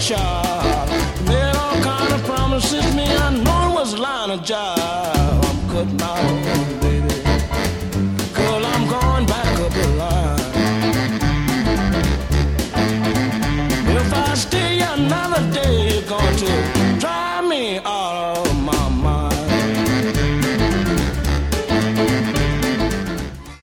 shot. Made all kind of promises me, I know it was a line of jive. I'm cutting out, baby, 'cause I'm going back up the line. If I stay another day, you're going to drive me out.